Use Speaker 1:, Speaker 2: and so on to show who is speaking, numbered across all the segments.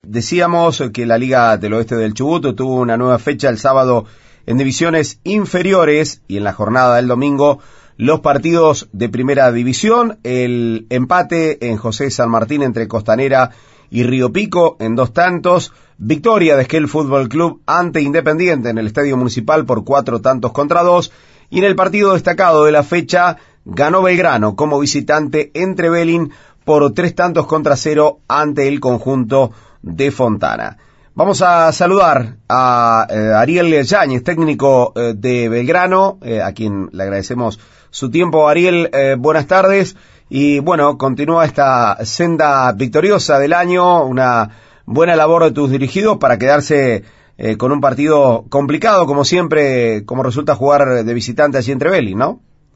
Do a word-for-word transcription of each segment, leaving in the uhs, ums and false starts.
Speaker 1: decíamos que la Liga del Oeste del Chubut tuvo una nueva fecha el sábado en divisiones inferiores y en la jornada del domingo los partidos de primera división, el empate en José San Martín entre Costanera y Río Pico en dos tantos, victoria de Esquel Fútbol Club ante Independiente en el Estadio Municipal por cuatro tantos contra dos, y en el partido destacado de la fecha ganó Belgrano como visitante en Trevelin por tres tantos contra cero ante el conjunto de Fontana. Vamos a saludar a eh, Ariel Yáñez, técnico eh, de Belgrano, eh, a quien le agradecemos su tiempo. Ariel, eh, buenas tardes. Y bueno, continúa esta senda victoriosa del año, una buena labor de tus dirigidos para quedarse eh, con un partido complicado, como siempre, como resulta jugar de visitante allí en Trevelin, ¿no?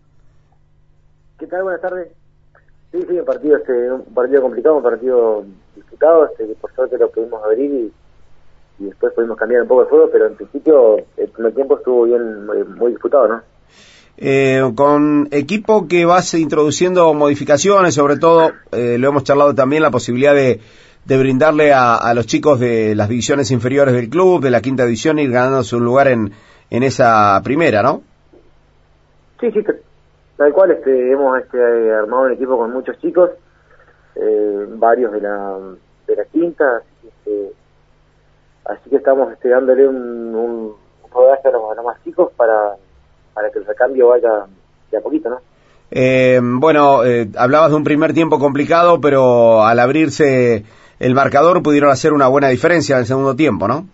Speaker 2: ¿Qué tal? Buenas tardes. Sí, sí, un partido, este, un partido complicado, un partido disputado, este, que por suerte lo pudimos abrir y, y después pudimos cambiar un poco el juego, pero en principio el primer tiempo estuvo bien, muy, muy disputado, ¿no?
Speaker 1: Eh, con equipo que vas introduciendo modificaciones, sobre todo, eh, lo hemos charlado también, la posibilidad de, de brindarle a, a los chicos de las divisiones inferiores del club, de la quinta división, ir ganándose un lugar en, en esa primera, ¿no?
Speaker 2: Sí, sí, tal cual, este, hemos este, armado un equipo con muchos chicos, eh, varios de la, de la quinta, así que, así que estamos este, dándole un, un rodaje a los, a los más chicos para para que el recambio vaya de a poquito, ¿no?
Speaker 1: Eh, bueno, eh, hablabas de un primer tiempo complicado, pero al abrirse el marcador pudieron hacer una buena diferencia en el segundo tiempo, ¿no?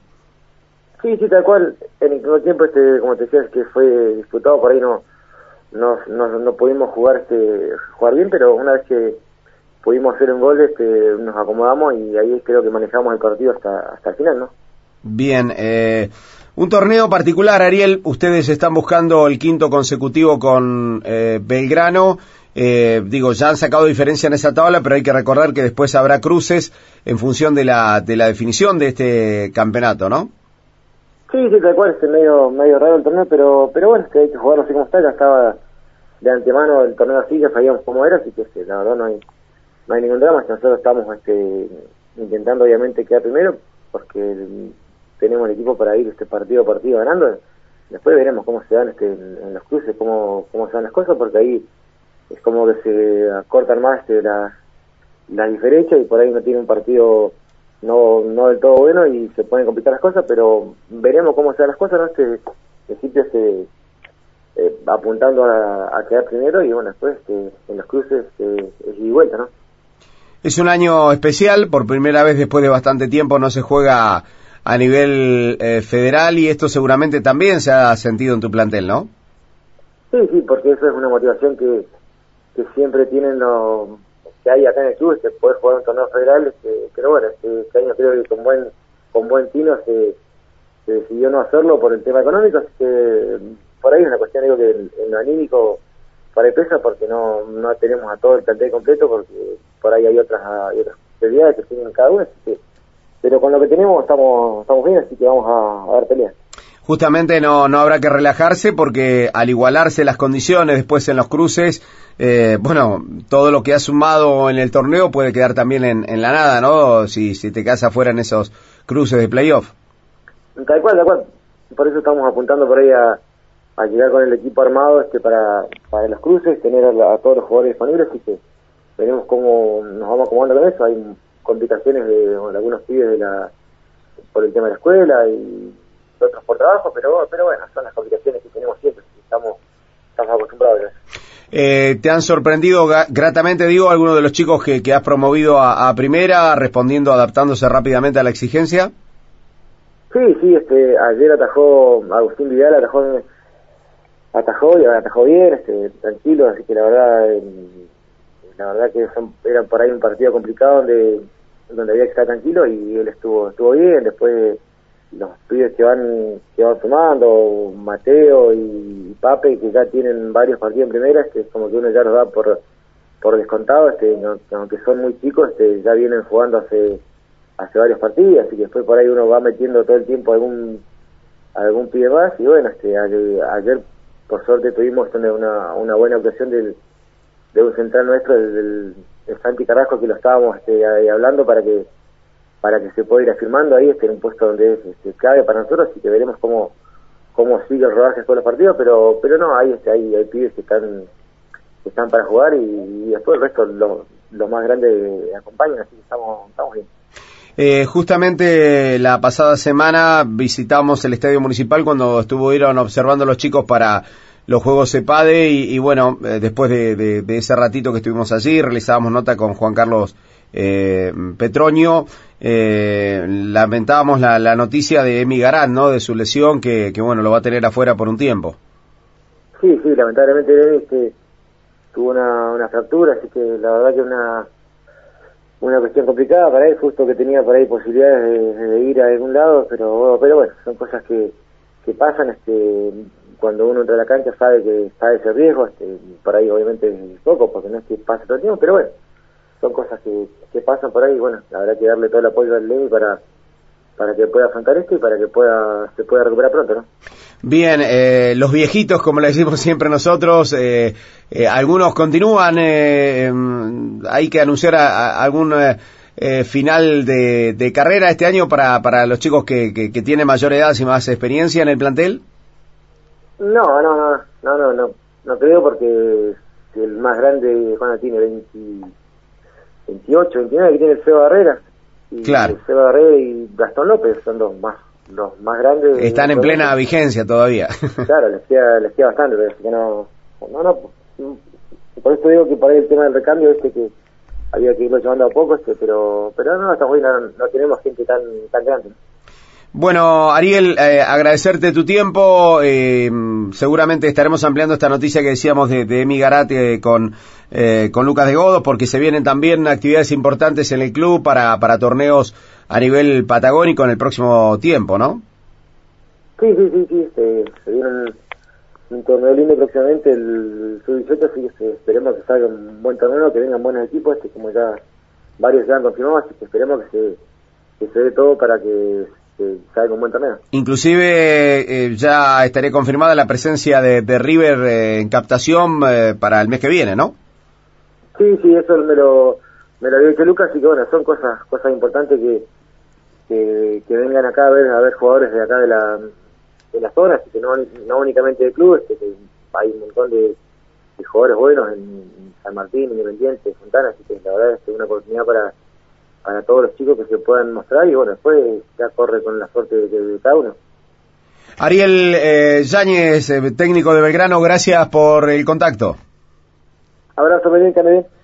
Speaker 2: Sí, sí, tal cual. En el primer tiempo, este, como te decías, que fue disputado, por ahí no no, no, no pudimos jugar este jugar bien, pero una vez que pudimos hacer un gol, este, nos acomodamos y ahí creo que manejamos el partido hasta hasta el final, ¿no?
Speaker 1: Bien, eh... un torneo particular, Ariel, ustedes están buscando el quinto consecutivo con eh, Belgrano, eh, digo, ya han sacado diferencia en esa tabla, pero hay que recordar que después habrá cruces en función de la de la definición de este campeonato, ¿no?
Speaker 2: Sí, sí, tal cual, es medio medio raro el torneo, pero pero bueno, es que hay que jugarlo así como está, ya estaba de antemano el torneo así, ya sabíamos cómo era, así que este, la verdad no hay no hay ningún drama, nosotros estamos este, intentando obviamente quedar primero, porque el, tenemos el equipo para ir este partido a partido ganando. Después veremos cómo se dan este, en, en los cruces, cómo, cómo se dan las cosas, porque ahí es como que se acortan más este, las la diferencias y por ahí no tiene un partido no no del todo bueno y se pueden complicar las cosas, pero veremos cómo se dan las cosas, ¿no? Este, en principio este, eh, apuntando a, a quedar primero y bueno, después este, en los cruces este, es ida y vuelta, ¿no?
Speaker 1: Es un año especial, por primera vez después de bastante tiempo no se juega a nivel eh, federal y esto seguramente también se ha sentido en tu plantel, ¿no?
Speaker 2: Sí, sí, porque eso es una motivación que, que siempre tienen los que hay acá en el club, este, poder jugar un torneo federal, este, pero bueno, este, este año creo que con buen con buen tino se, se decidió no hacerlo por el tema económico, así que por ahí es una cuestión, digo, que en, en lo anímico para el pesa porque no no tenemos a todo el plantel completo, porque por ahí hay otras hay otras prioridades que tienen cada uno, así que pero con lo que tenemos estamos estamos bien, así que vamos a, a dar pelea.
Speaker 1: Justamente no no habrá que relajarse porque al igualarse las condiciones después en los cruces, eh, bueno, todo lo que has sumado en el torneo puede quedar también en, en la nada, ¿no? Si si te quedas afuera en esos cruces de playoff.
Speaker 2: Tal cual, tal cual. Por eso estamos apuntando por ahí a, a llegar con el equipo armado este para, para los cruces, tener a, a todos los jugadores disponibles, así que veremos cómo nos vamos acomodando con eso. Hay complicaciones de, bueno, algunos pibes de la por el tema de la escuela y otros por trabajo, pero pero bueno, son las complicaciones que tenemos siempre, estamos estamos acostumbrados a eso.
Speaker 1: Eh, ¿Te han sorprendido gratamente, digo, algunos de los chicos que, que has promovido a, a primera, respondiendo, adaptándose rápidamente a la exigencia?
Speaker 2: Sí, sí, este ayer atajó Agustín Vidal, atajó atajó y atajó bien, este tranquilo, así que la verdad eh, la verdad que son, era por ahí un partido complicado donde donde había que estar tranquilo y él estuvo estuvo bien. Después los pibes que van que van sumando, Mateo y Pape, que ya tienen varios partidos en primera, que es como que uno ya los da por por descontado, este aunque son muy chicos, este ya vienen jugando hace hace varios partidos, así que después por ahí uno va metiendo todo el tiempo algún algún pibe más y bueno, este ayer, ayer por suerte tuvimos una una buena ocasión del de un central nuestro, del, del Santi Carrasco, que lo estábamos este, hablando para que para que se pueda ir afirmando ahí, este en un puesto donde es este, clave para nosotros, y que veremos cómo cómo sigue el rodaje después de los partidos, pero pero no, hay este hay, hay pibes que están que están para jugar, y, y después el resto, los lo más grandes acompañan, así que estamos, estamos bien.
Speaker 1: Eh, justamente la pasada semana visitamos el Estadio Municipal cuando estuvieron observando los chicos para los Juegos CEPADE y, y bueno, eh, después de, de, de ese ratito que estuvimos allí, realizábamos nota con Juan Carlos eh, Petroño, eh, lamentábamos la, la noticia de Emi Garat, ¿no?, de su lesión, que, que bueno, lo va a tener afuera por un tiempo.
Speaker 2: Sí, sí, lamentablemente Emi este, tuvo una, una fractura, así que la verdad que una una cuestión complicada para él, justo que tenía por ahí posibilidades de, de ir a algún lado, pero pero bueno, son cosas que, que pasan, este cuando uno entra a la cancha sabe que está ese riesgo, este por ahí obviamente es poco, porque no es que pase todo el tiempo, pero bueno, son cosas que, que pasan por ahí, y bueno, habrá que darle todo el apoyo al Lemi para para que pueda afrontar esto y para que pueda se pueda recuperar pronto, ¿no?
Speaker 1: Bien, eh, los viejitos, como le decimos siempre nosotros, eh, eh, algunos continúan, eh, hay que anunciar a, a algún eh, eh, final de, de carrera este año para, para los chicos que, que, que tienen mayor edad y más experiencia en el plantel.
Speaker 2: No, no, no, no, no, no, no creo, porque el más grande, Juana, tiene veinte, veintiocho, veintinueve, que tiene el Seba Barrera. Y
Speaker 1: claro.
Speaker 2: Seba Barrera y Gastón López son los más los más grandes.
Speaker 1: Están en plena vigencia todavía.
Speaker 2: Claro, les queda, les queda bastante, pero así que no, no, no, por eso digo que por ahí el tema del recambio, este que había que irlo llevando a poco, este, pero, pero no, estamos bien, no, no tenemos gente tan, tan grande.
Speaker 1: Bueno, Ariel, eh, agradecerte tu tiempo, eh, seguramente estaremos ampliando esta noticia que decíamos de, de Emi Garat eh, con, eh, con Lucas de Godos, porque se vienen también actividades importantes en el club para, para torneos a nivel patagónico en el próximo tiempo, ¿no?
Speaker 2: Sí, sí, sí, sí, este, se viene un, un torneo lindo próximamente, el sub dieciocho, así que este, esperemos que salga un buen torneo, que vengan buenos equipos, este, como ya varios ya han confirmado, así que esperemos que se, que se dé todo para que que salga un buen torneo.
Speaker 1: Inclusive eh, ya estaría confirmada la presencia de, de River eh, en captación eh, para el mes que viene, ¿no?
Speaker 2: Sí, sí, eso me lo me lo había dicho Lucas, y que bueno, son cosas cosas importantes que que, que vengan acá a ver a ver jugadores de acá de la de la zona, así que no, no únicamente de clubes, que, que hay un montón de, de jugadores buenos en San Martín, Independiente, Fontana, así que la verdad es que es una oportunidad para para todos los chicos que se puedan mostrar, y bueno, después ya corre con la suerte de, de, de cada uno.
Speaker 1: Ariel eh, Yáñez, eh, técnico de Belgrano, gracias por el contacto.
Speaker 2: Abrazo, Belén, que me bien.